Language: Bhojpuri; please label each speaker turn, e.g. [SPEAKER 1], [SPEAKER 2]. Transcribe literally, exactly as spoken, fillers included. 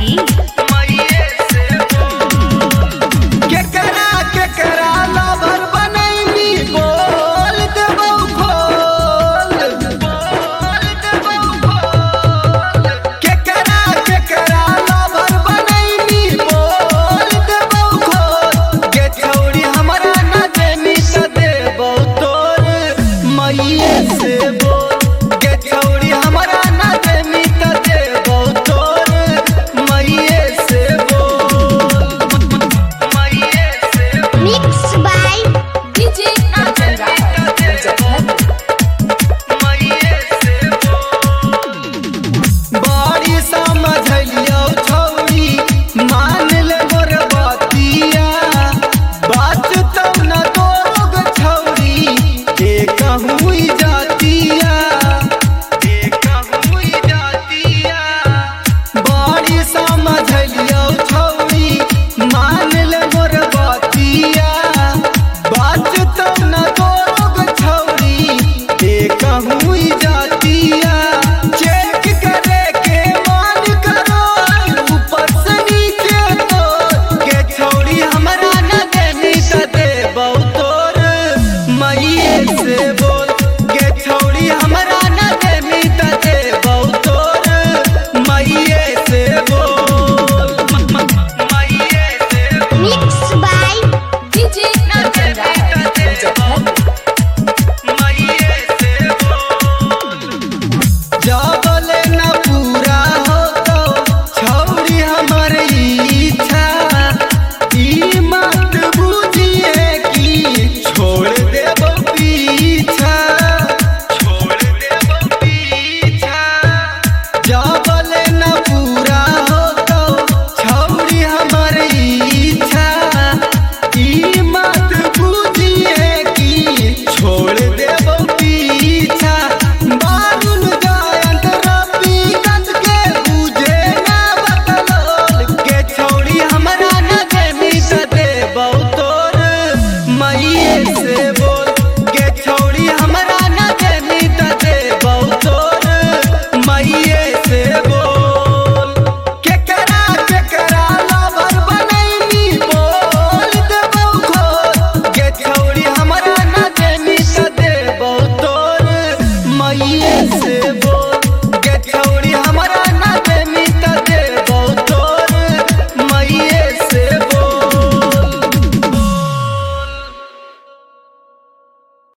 [SPEAKER 1] की
[SPEAKER 2] केकरा केकरा लवर बनैली बोल देबौ खोल बोल देबौ खोल केकरा केकरा लवर बनैली बोल देबौ खोल के छौरी हमरा न देनी त देबौ तोर मैये से बोल के छौरी हमरा न देनी त देबौ तोर मैये से बोल मैये से
[SPEAKER 3] Mixed by
[SPEAKER 1] D J Kanchan Rahul Muzaffarpur.
[SPEAKER 2] मैये से बड़ी समझलियौ छौरी मान ले मोर बतिया बात तब न दोग छौरी के कहूँ जातिया के कहूँ जातिया बड़ी समझलियौ छौरी मान ले मोर बतिया बात तब न दोग छौरी के कहूँ जातिया चेक करे के मान करो ऊपर से नीचे तो के छौरी हमरा न देनी त देबौ तोर मैये से बोल